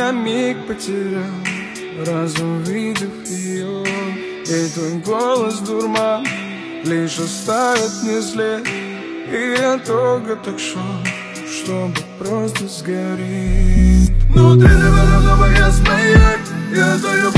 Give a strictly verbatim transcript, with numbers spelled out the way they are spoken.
на миг потерял разум, увидев ее. И твой голос дурман лишь оставит мне след. И я долго так шел, чтобы просто сгореть. Внутри тебя давно я смеюсь. Я даю